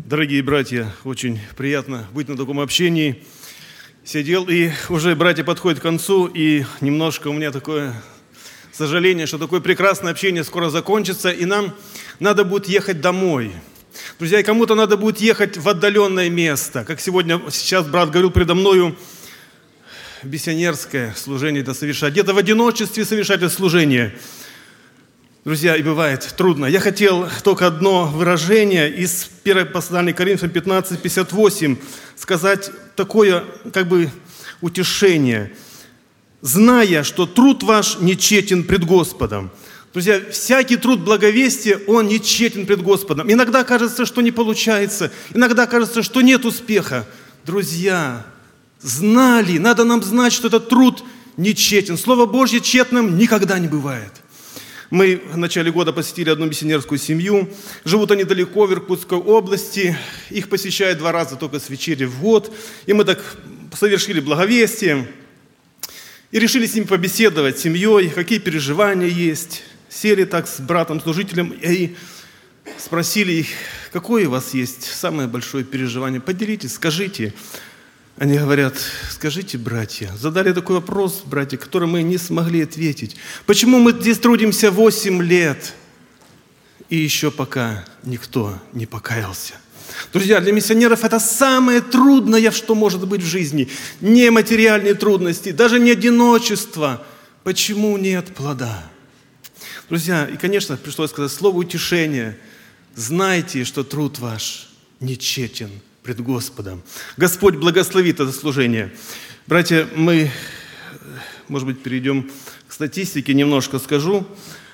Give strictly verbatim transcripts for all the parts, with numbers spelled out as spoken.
Дорогие братья, очень приятно быть на таком общении. Сидел, и уже братья подходят к концу, и немножко у меня такое сожаление, что такое прекрасное общение скоро закончится, и нам надо будет ехать домой. Друзья, и кому-то надо будет ехать в отдаленное место. Как сегодня, сейчас брат говорил предо мною, миссионерское служение это совершать. Где-то в одиночестве совершать это служение. Друзья, и бывает трудно. Я хотел только одно выражение из первого послания Коринфянам пятнадцать пятьдесят восемь сказать такое, как бы, утешение. «Зная, что труд ваш нечетен пред Господом». Друзья, всякий труд благовестия, он нечетен пред Господом. Иногда кажется, что не получается, иногда кажется, что нет успеха. Друзья, знали, надо нам знать, что этот труд нечетен. Слово Божье тщетным никогда не бывает. Мы в начале года посетили одну миссионерскую семью. Живут они далеко, в Иркутской области. Их посещают два раза только с вечери в год. И мы так совершили благовестие. И решили с ними побеседовать, с семьей, какие переживания есть. Сели так с братом-служителем и спросили их, какое у вас есть самое большое переживание. Поделитесь, скажите. Они говорят, скажите, братья, задали такой вопрос, братья, который мы не смогли ответить. Почему мы здесь трудимся восемь лет, и еще пока никто не покаялся? Друзья, для миссионеров это самое трудное, что может быть в жизни. Не материальные трудности, даже не одиночество. Почему нет плода? Друзья, и, конечно, пришлось сказать слово утешения. Знайте, что труд ваш нечетен пред Господом. Господь благословит это служение. Братья, мы, может быть, перейдем к статистике, немножко скажу.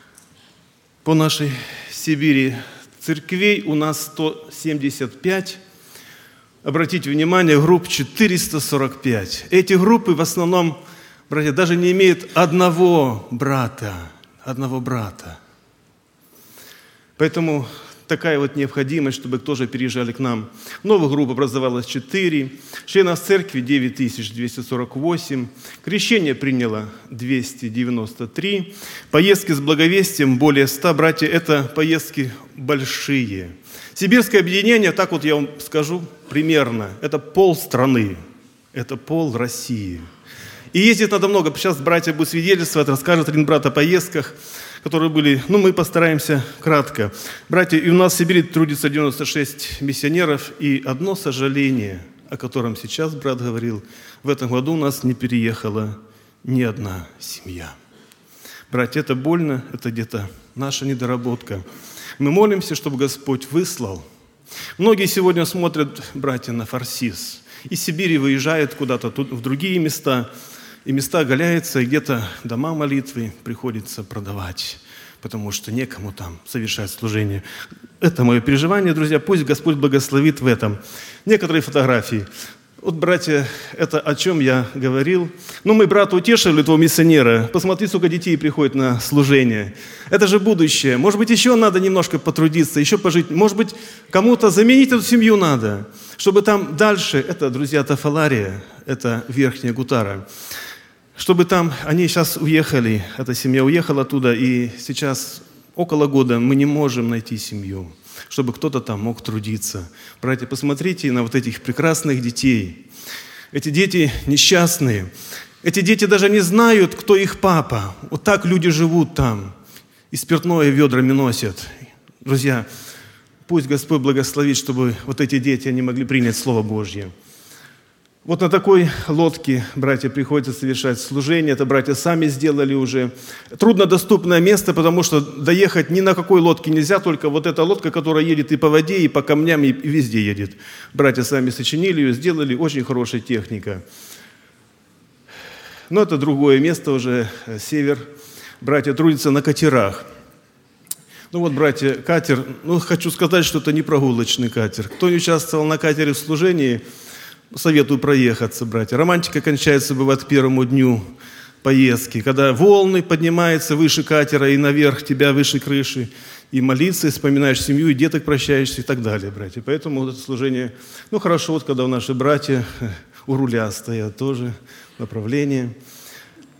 По нашей Сибири церквей у нас сто семьдесят пять. Обратите внимание, групп четыреста сорок пять. Эти группы в основном, братья, даже не имеют одного брата. Одного брата. Поэтому такая вот необходимость, чтобы тоже переезжали к нам. Новых групп образовалось четыре, членов церкви девять тысяч двести сорок восемь, крещение приняло двести девяносто три, поездки с благовестием более ста, братья, это поездки большие. Сибирское объединение, так вот я вам скажу примерно, это полстраны, это пол России. И ездить надо много. Сейчас братья будут свидетельствовать, расскажет один брат о поездках, которые были, ну, мы постараемся кратко. Братья, и у нас в Сибири трудится девяносто шесть миссионеров, и одно сожаление, о котором сейчас брат говорил, в этом году у нас не переехала ни одна семья. Братья, это больно, это где-то наша недоработка. Мы молимся, чтобы Господь выслал. Многие сегодня смотрят, братья, на Фарсис. Из Сибири выезжают куда-то тут, в другие места, и места оголяются, и где-то дома молитвы приходится продавать, потому что некому там совершать служение. Это мое переживание, друзья, пусть Господь благословит в этом. Некоторые фотографии. Вот, братья, это о чем я говорил. Ну, мы брата утешили, этого миссионера. Посмотри, сколько детей приходит на служение. Это же будущее. Может быть, еще надо немножко потрудиться, еще пожить. Может быть, кому-то заменить эту семью надо, чтобы там дальше, это, друзья, Тафалария, это Верхняя Гутара, чтобы там, они сейчас уехали, эта семья уехала оттуда, и сейчас около года мы не можем найти семью, чтобы кто-то там мог трудиться. Братья, посмотрите на вот этих прекрасных детей. Эти дети несчастные. Эти дети даже не знают, кто их папа. Вот так люди живут там. И спиртное ведрами носят. Друзья, пусть Господь благословит, чтобы вот эти дети, они могли принять Слово Божье. Вот на такой лодке, братья, приходится совершать служение. Это братья сами сделали уже. Труднодоступное место, потому что доехать ни на какой лодке нельзя, только вот эта лодка, которая едет и по воде, и по камням, и везде едет. Братья сами сочинили ее, сделали, очень хорошая техника. Но это другое место уже, север. Братья трудятся на катерах. Ну вот, братья, катер, ну хочу сказать, что это не прогулочный катер. Кто не участвовал на катере в служении, советую проехаться, братья. Романтика кончается, бывает, к первому дню поездки, когда волны поднимаются выше катера и наверх тебя, выше крыши, и молиться, и вспоминаешь семью, и деток прощаешься, и так далее, братья. Поэтому вот это служение, ну хорошо, вот когда наши братья у руля стоят, тоже направление.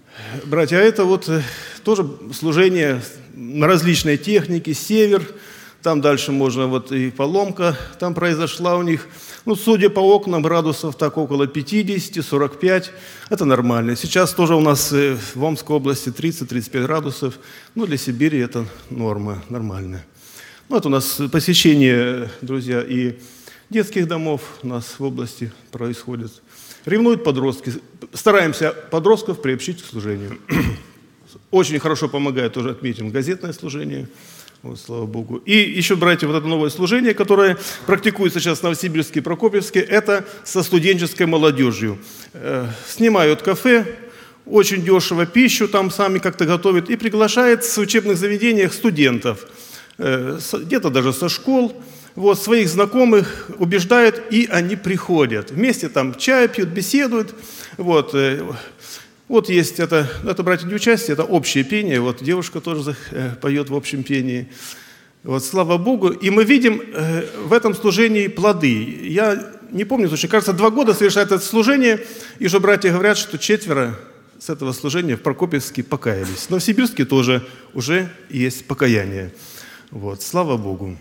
Братья, а это вот тоже служение на различной технике, север, Там дальше можно, вот и поломка там произошла у них. Ну, судя по окнам, градусов так около пятьдесят, сорок пять. Это нормально. Сейчас тоже у нас в Омской области тридцать — тридцать пять градусов. Ну, для Сибири это норма, нормальная. Ну, это у нас посещение, друзья, и детских домов у нас в области происходит. Ревнуют подростки. Стараемся подростков приобщить к служению. Очень хорошо помогает, тоже отметим, газетное служение. Вот, слава Богу. И еще, братья, вот это новое служение, которое практикуется сейчас в Новосибирске и Прокопьевске, это со студенческой молодежью. Э, снимают кафе, очень дешево пищу там сами как-то готовят, и приглашают в учебных заведениях студентов, э, с, где-то даже со школ, вот, своих знакомых убеждают, и они приходят. Вместе там чай пьют, беседуют. Вот, э, Вот есть это, это братья не участие, это общее пение. Вот девушка тоже э, поет в общем пении. Вот, слава Богу. И мы видим э, в этом служении плоды. Я не помню точно, кажется, два года совершает это служение, и же братья говорят, что четверо с этого служения в Прокопьевске покаялись. Но в Сибирске тоже уже есть покаяние. Вот, слава Богу.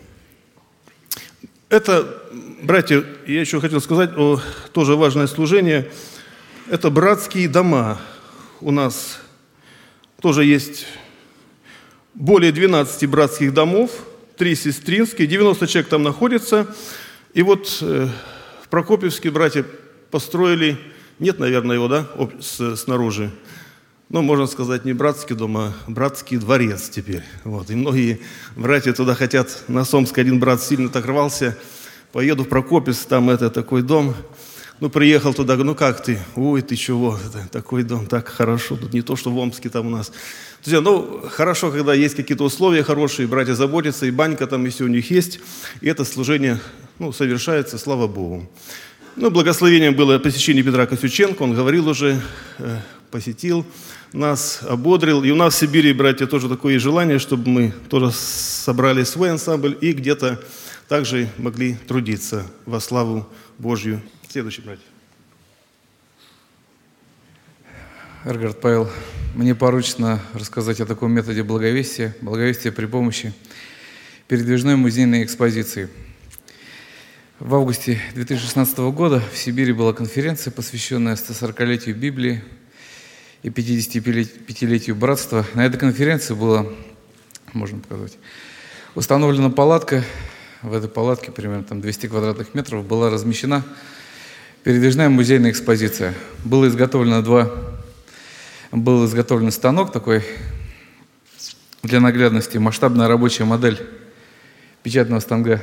Это, братья, я еще хотел сказать, о, тоже важное служение. Это братские дома. У нас тоже есть более двенадцати братских домов, три сестринские, девяносто человек там находится. И вот э, в Прокопьевске братья построили, нет, наверное, его, да, с, снаружи, но можно сказать не братский дом, а братский дворец теперь. Вот. И многие братья туда хотят, на Сомск один брат сильно так рвался, поеду в Прокопьевск, там это такой дом. Ну, приехал туда, ну как ты? Ой, ты чего? Это такой дом, так хорошо. Тут не то, что в Омске там у нас. Друзья, ну, хорошо, когда есть какие-то условия хорошие, братья заботятся, и банька там, и все у них есть. И это служение, ну, совершается, слава Богу. Ну, благословением было посещение Петра Косюченко. Он говорил уже, э, посетил нас, ободрил. И у нас в Сибири, братья, тоже такое желание, чтобы мы тоже собрали свой ансамбль и где-то также могли трудиться во славу Божью. Следующий, братья. Эргард Павел, мне поручено рассказать о таком методе благовестия, благовестия при помощи передвижной музейной экспозиции. В августе две тысячи шестнадцатого года в Сибири была конференция, посвященная сто сорокалетию Библии и пятидесятипятилетию братства. На этой конференции была, можно показать, установлена палатка. В этой палатке, примерно там двести квадратных метров, была размещена передвижная музейная экспозиция. Было изготовлено два, был изготовлен станок такой для наглядности, масштабная рабочая модель печатного станка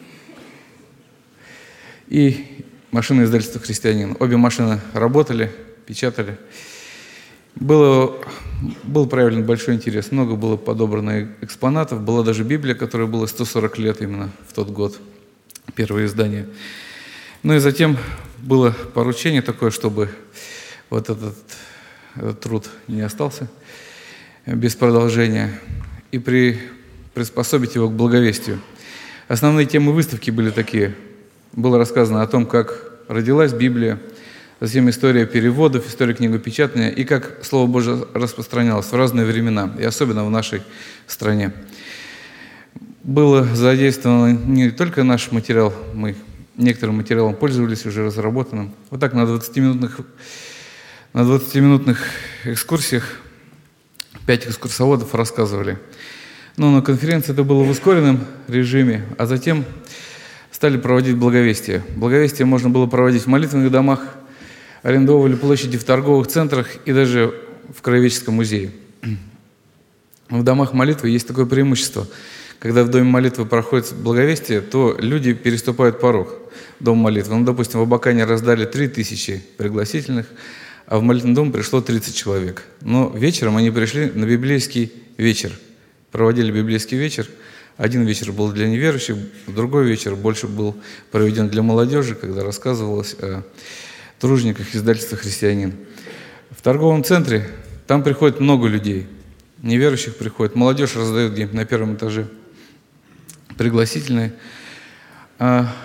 и машина издательства «Христианин». Обе машины работали, печатали. Было, был проявлен большой интерес, много было подобрано экспонатов, была даже Библия, которой было сто сорок лет именно в тот год, первое издание. Ну и затем было поручение такое, чтобы вот этот, этот труд не остался без продолжения, и при, приспособить его к благовестию. Основные темы выставки были такие. Было рассказано о том, как родилась Библия, затем история переводов, история книгопечатания и как Слово Божие распространялось в разные времена, и особенно в нашей стране. Было задействовано не только наш материал, мы некоторым материалом пользовались уже разработанным. Вот так на двадцатиминутных, на двадцатиминутных экскурсиях пять экскурсоводов рассказывали. Но на конференции это было в ускоренном режиме, а затем стали проводить благовестие. Благовестие можно было проводить в молитвенных домах, арендовали площади в торговых центрах и даже в Краеведческом музее. В домах молитвы есть такое преимущество. Когда в доме молитвы проходит благовестие, то люди переступают порог дома молитвы. Ну, допустим, в Абакане раздали три тысячи пригласительных, а в молитвенный дом пришло тридцать человек. Но вечером они пришли на библейский вечер. Проводили библейский вечер. Один вечер был для неверующих, другой вечер больше был проведен для молодежи, когда рассказывалось о тружениках издательства «Христианин». В торговом центре там приходит много людей. Неверующих приходит, молодежь раздает где-нибудь на первом этаже пригласительные. А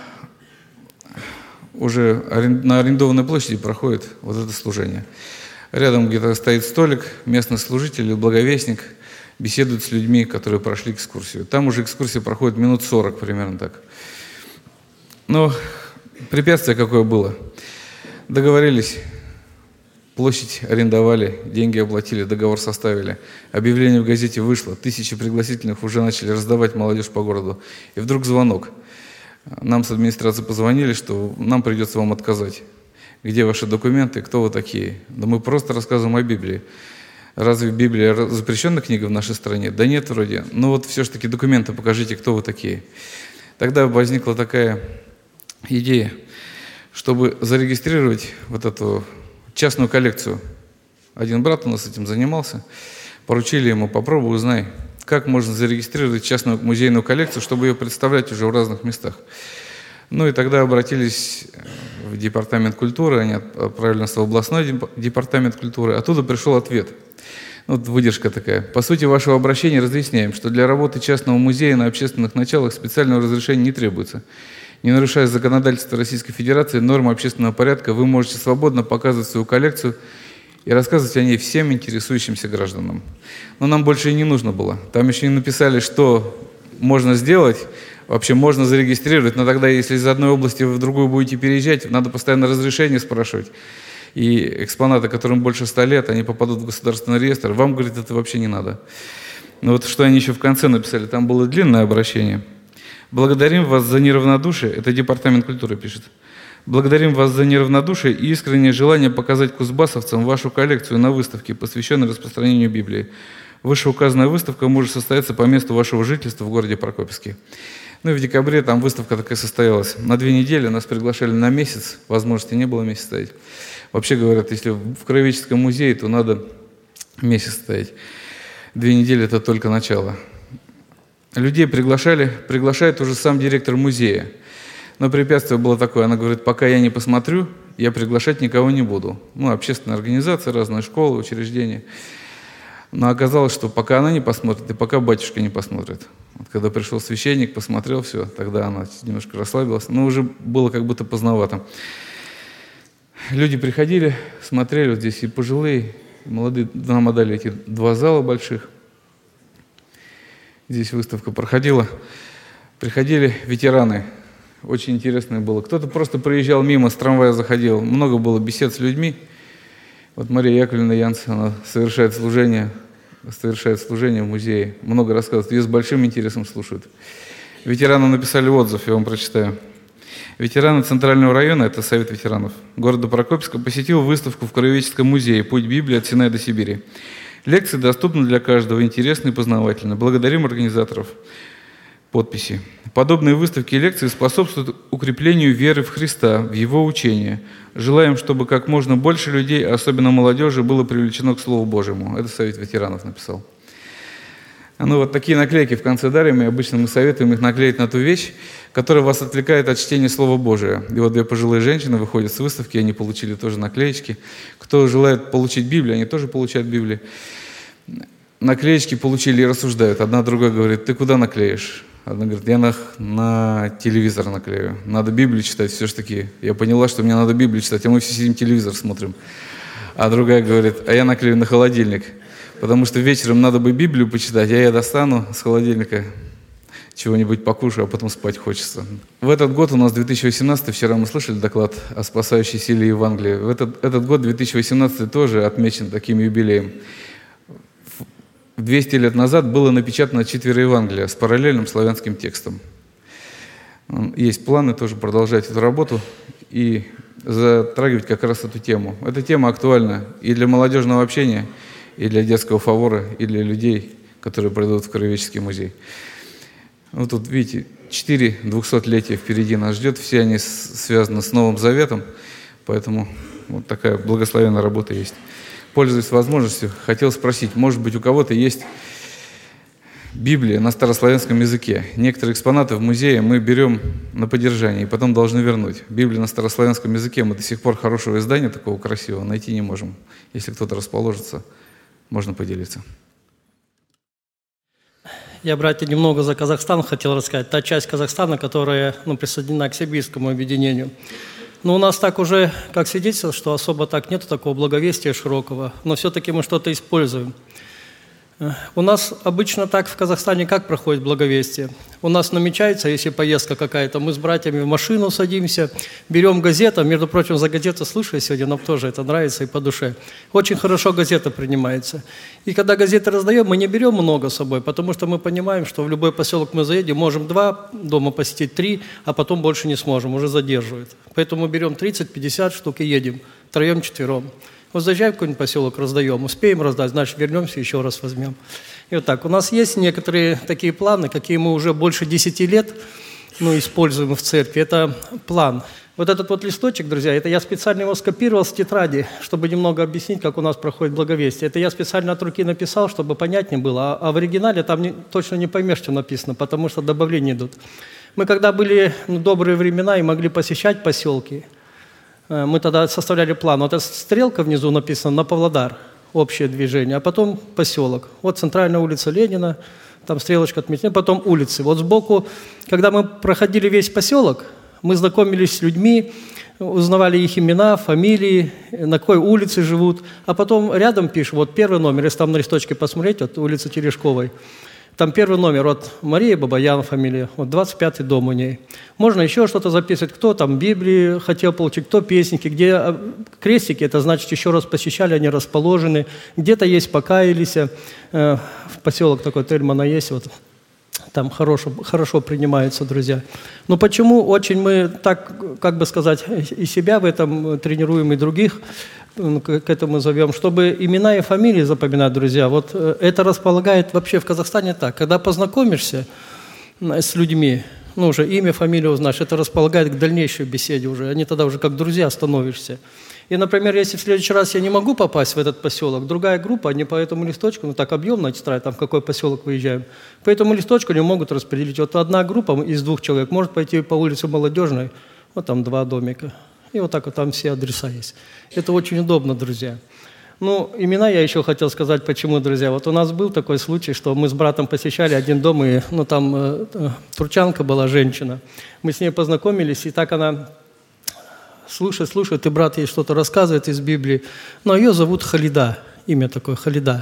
уже на арендованной площади проходит вот это служение. Рядом где-то стоит столик, местный служитель или благовестник беседует с людьми, которые прошли экскурсию. Там уже экскурсия проходит минут сорок, примерно так. Но препятствие какое было. Договорились, площадь арендовали, деньги оплатили, договор составили. Объявление в газете вышло, тысячи пригласительных уже начали раздавать молодежь по городу. И вдруг звонок. Нам с администрации позвонили, что нам придется вам отказать. Где ваши документы, кто вы такие? Да мы просто рассказываем о Библии. Разве Библия запрещенная книга в нашей стране? Да нет, вроде. Ну вот все-таки документы покажите, кто вы такие. Тогда возникла такая идея, чтобы зарегистрировать вот эту частную коллекцию. Один брат у нас этим занимался. Поручили ему, попробуй, узнай, как можно зарегистрировать частную музейную коллекцию, чтобы ее представлять уже в разных местах. Ну и тогда обратились в департамент культуры, они отправили нас в областной департамент культуры. Оттуда пришел ответ. Вот выдержка такая. По сути вашего обращения разъясняем, что для работы частного музея на общественных началах специального разрешения не требуется. Не нарушая законодательство Российской Федерации, нормы общественного порядка, вы можете свободно показывать свою коллекцию и рассказывать о ней всем интересующимся гражданам. Но нам больше и не нужно было. Там еще не написали, что можно сделать, вообще можно зарегистрировать, но тогда, если из одной области в другую будете переезжать, надо постоянно разрешение спрашивать. И экспонаты, которым больше ста лет, они попадут в государственный реестр. Вам, говорит, это вообще не надо. Но вот что они еще в конце написали, там было длинное обращение. Благодарим вас за неравнодушие, это департамент культуры пишет. Благодарим вас за неравнодушие и искреннее желание показать кузбассовцам вашу коллекцию на выставке, посвященной распространению Библии. Вышеуказанная выставка может состояться по месту вашего жительства в городе Прокопьевске. Ну и в декабре там выставка такая состоялась. На две недели нас приглашали на месяц, возможности не было месяц стоять. Вообще говорят, если в Краеведческом музее, то надо месяц стоять. Две недели – это только начало. Людей приглашали, приглашает уже сам директор музея. Но препятствие было такое, она говорит, пока я не посмотрю, я приглашать никого не буду. Ну, общественные организации, разные школы, учреждения. Но оказалось, что пока она не посмотрит, и пока батюшка не посмотрит. Вот когда пришел священник, посмотрел все, тогда она немножко расслабилась, но уже было как будто поздновато. Люди приходили, смотрели, вот здесь и пожилые, и молодые, нам отдали эти два зала больших. Здесь выставка проходила. Приходили ветераны. Очень интересно было. Кто-то просто проезжал мимо, с трамвая заходил. Много было бесед с людьми. Вот Мария Яковлевна Янц, она совершает служение, совершает служение в музее. Много рассказывает. Ее с большим интересом слушают. Ветераны написали отзыв, я вам прочитаю. Ветераны Центрального района, это Совет ветеранов, города Прокопьевска, посетил выставку в Краеведческом музее «Путь Библии от Синая до Сибири». Лекции доступны для каждого, интересны и познавательны. Благодарим организаторов. Подписи. Подобные выставки и лекции способствуют укреплению веры в Христа, в Его учение. Желаем, чтобы как можно больше людей, особенно молодежи, было привлечено к Слову Божьему. Это Совет ветеранов написал. Ну вот такие наклейки в конце дарим, и обычно мы советуем их наклеить на ту вещь, которая вас отвлекает от чтения Слова Божия. И вот две пожилые женщины выходят с выставки, они получили тоже наклеечки. Кто желает получить Библию, они тоже получают Библию. Наклеечки получили и рассуждают. Одна другая говорит, ты куда наклеишь? Одна говорит, я на, на телевизор наклею. Надо Библию читать, все ж таки. Я поняла, что мне надо Библию читать, а мы все сидим телевизор смотрим. А другая говорит, а я наклею на холодильник. Потому что вечером надо бы Библию почитать, а я достану с холодильника чего-нибудь покушаю, а потом спать хочется. В этот год у нас две тысячи восемнадцатый, вчера мы слышали доклад о спасающей силе Евангелия. В этот, этот год, две тысячи восемнадцатый, тоже отмечен таким юбилеем. двести лет назад было напечатано четыре Евангелия с параллельным славянским текстом. Есть планы тоже продолжать эту работу и затрагивать как раз эту тему. Эта тема актуальна и для молодежного общения, и для детского фавора, и для людей, которые придут в Краеведческий музей. Вот тут, видите, четыре двухсотлетия впереди нас ждет, все они связаны с Новым Заветом, поэтому вот такая благословенная работа есть. Пользуясь возможностью, хотел спросить, может быть, у кого-то есть Библия на старославянском языке. Некоторые экспонаты в музее мы берем на поддержание и потом должны вернуть. Библию на старославянском языке мы до сих пор хорошего издания такого красивого найти не можем. Если кто-то расположится, можно поделиться. Я, братья, немного за Казахстан хотел рассказать. Та часть Казахстана, которая ну, присоединена к сибирскому объединению. Но у нас так уже, как свидетельство, что особо так нету такого благовестия широкого, но все-таки мы что-то используем. У нас обычно так в Казахстане как проходит благовестие? У нас намечается, если поездка какая-то, мы с братьями в машину садимся, берем газету, между прочим, за газету слушаю сегодня, нам тоже это нравится и по душе. Очень хорошо газета принимается. И когда газеты раздаем, мы не берем много с собой, потому что мы понимаем, что в любой поселок мы заедем, можем два дома посетить, три, а потом больше не сможем, уже задерживают. Поэтому берем тридцать-пятьдесят штук и едем, втроем-четвером. Вот заезжаем в какой-нибудь поселок, раздаем, успеем раздать, значит, вернемся, еще раз возьмем. И вот так. У нас есть некоторые такие планы, какие мы уже больше десяти лет ну, используем в церкви. Это план. Вот этот вот листочек, друзья, это я специально его скопировал с тетради, чтобы немного объяснить, как у нас проходит благовестие. Это я специально от руки написал, чтобы понятнее было. А, а в оригинале там не, точно не поймешь, что написано, потому что добавления идут. Мы когда были ну, добрые времена и могли посещать поселки, мы тогда составляли план. Вот эта стрелка внизу написана на Павлодар, общее движение, а потом поселок. Вот центральная улица Ленина, там стрелочка отметена, потом улицы. Вот сбоку, когда мы проходили весь поселок, мы знакомились с людьми, узнавали их имена, фамилии, на какой улице живут, а потом рядом пишем, вот первый номер, если там на листочке посмотреть, вот улица Терешковой, там первый номер, вот Мария Бабаян фамилия, вот двадцать пятый дом у ней. Можно еще что-то записывать, кто там Библии хотел получить, кто песенки, где крестики, это значит еще раз посещали, они расположены, где-то есть покаялись, в поселок такой Тельмана есть, вот там хорошо, хорошо принимаются друзья. Но почему очень мы так, как бы сказать, и себя в этом тренируем, и других к этому зовем, чтобы имена и фамилии запоминать, друзья. Вот это располагает вообще в Казахстане так. Когда познакомишься с людьми, ну уже имя, фамилию узнаешь, это располагает к дальнейшей беседе уже. Они тогда уже как друзья становишься. И, например, если в следующий раз я не могу попасть в этот поселок, другая группа, они по этому листочку, ну так объемно тетрадь, там в какой поселок выезжаем, по этому листочку они могут распределить. Вот одна группа из двух человек может пойти по улице Молодежной, вот там два домика. И вот так вот там все адреса есть. Это очень удобно, друзья. Ну, имена я еще хотел сказать, почему, друзья. Вот у нас был такой случай, что мы с братом посещали один дом, и ну, там э, э, турчанка была, женщина. Мы с ней познакомились, и так она слушает, слушает, и брат ей что-то рассказывает из Библии. Но ее зовут Халида, имя такое, Халида.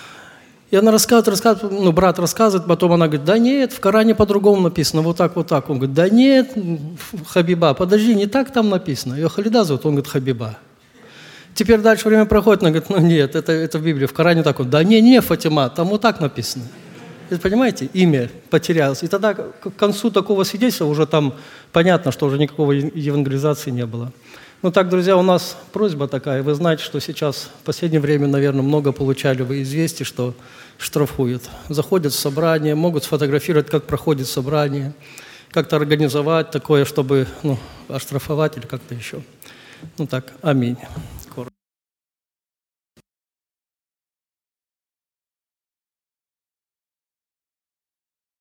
И она рассказывает, рассказывает, ну, брат рассказывает, потом она говорит, да нет, в Коране по-другому написано, вот так, вот так. Он говорит, да нет, Хабиба, подожди, не так там написано. Ее Халида зовут, он говорит, Хабиба. Теперь дальше время проходит, она говорит, ну нет, это, это в Библии, в Коране так вот, да не, не, Фатима, там вот так написано. И, понимаете, имя потерялось. И тогда к концу такого свидетельства уже там понятно, что уже никакой евангелизации не было. Ну так, друзья, у нас просьба такая. Вы знаете, что сейчас в последнее время, наверное, много получали вы известий, что штрафуют. Заходят в собрание, могут сфотографировать, как проходит собрание, как-то организовать такое, чтобы ну, оштрафовать или как-то еще. Ну так, аминь.